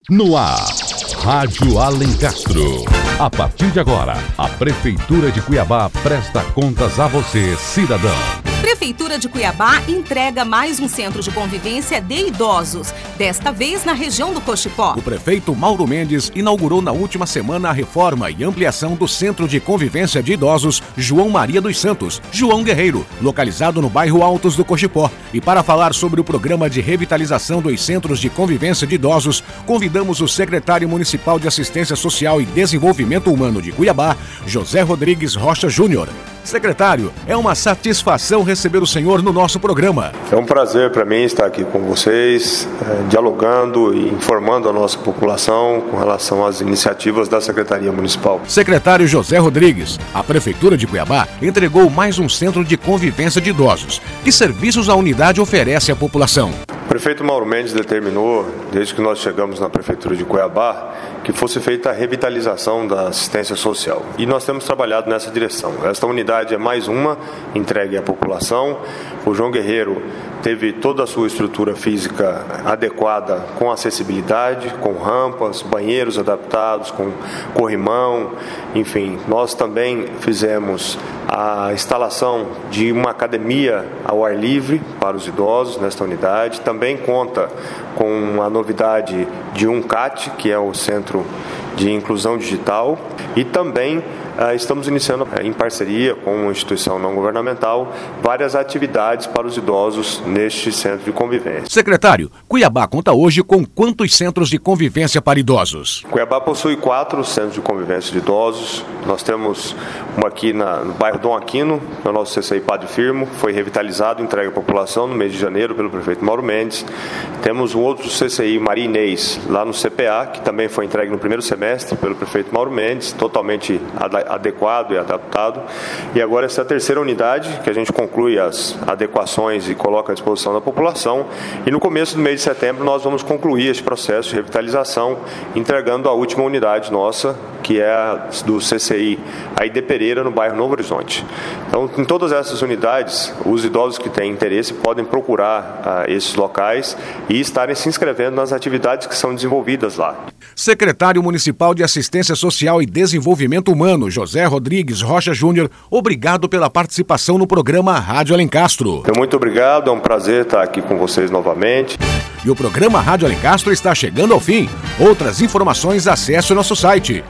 No ar, Rádio Alencastro. A partir de agora, a Prefeitura de Cuiabá presta contas a você, cidadão. Prefeitura de Cuiabá entrega mais um centro de convivência de idosos, desta vez na região do Cochipó. O prefeito Mauro Mendes inaugurou na última semana a reforma e ampliação do Centro de Convivência de Idosos João Maria dos Santos, João Guerreiro, localizado no bairro Altos do Cochipó. E para falar sobre o programa de revitalização dos Centros de Convivência de Idosos, convidamos o secretário municipal de Assistência Social e Desenvolvimento Humano de Cuiabá, José Rodrigues Rocha Júnior. Secretário, é uma satisfação receber o senhor no nosso programa. É um prazer para mim estar aqui com vocês, dialogando e informando a nossa população com relação às iniciativas da Secretaria Municipal. Secretário José Rodrigues, a Prefeitura de Cuiabá entregou mais um centro de convivência de idosos. Que serviços a unidade oferece à população? O prefeito Mauro Mendes determinou, desde que nós chegamos na Prefeitura de Cuiabá, que fosse feita a revitalização da assistência social. E nós temos trabalhado nessa direção. Esta unidade é mais uma entregue à população. O João Guerreiro teve toda a sua estrutura física adequada, com acessibilidade, com rampas, banheiros adaptados, com corrimão, enfim. Nós também fizemos a instalação de uma academia ao ar livre para os idosos nesta unidade. Também conta com a novidade de um CAT, que é o Centro de Inclusão Digital, e também estamos iniciando em parceria com uma instituição não governamental várias atividades para os idosos neste centro de convivência. Secretário, Cuiabá conta hoje com quantos centros de convivência para idosos? Cuiabá possui 4 centros de convivência de idosos. Nós temos uma aqui no bairro Dom Aquino, no nosso CCI Padre Firmo, foi revitalizado e entregue à população no mês de janeiro pelo prefeito Mauro Mendes. Temos um outro CCI Maria Inês lá no CPA, que também foi entregue no primeiro semestre pelo prefeito Mauro Mendes, totalmente adequado e adaptado. E agora essa é a terceira unidade, que a gente conclui as adequações e coloca à disposição da população. E no começo do mês de setembro nós vamos concluir esse processo de revitalização, entregando a última unidade nossa, que é a do CCI Aide Pereira, no bairro Novo Horizonte. Então, em todas essas unidades, os idosos que têm interesse podem procurar esses locais e estarem se inscrevendo nas atividades que são desenvolvidas lá. Secretário Municipal de Assistência Social e Desenvolvimento Humano, José Rodrigues Rocha Júnior, obrigado pela participação no programa Rádio Alencastro. Muito obrigado, é um prazer estar aqui com vocês novamente. E o programa Rádio Alencastro está chegando ao fim. Outras informações, acesse o nosso site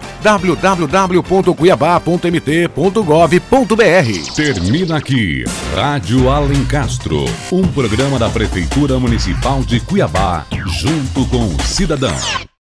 www.cuiabá.mt.gov.br. Termina aqui Rádio Alencastro, um programa da Prefeitura Municipal de Cuiabá, junto com o cidadão.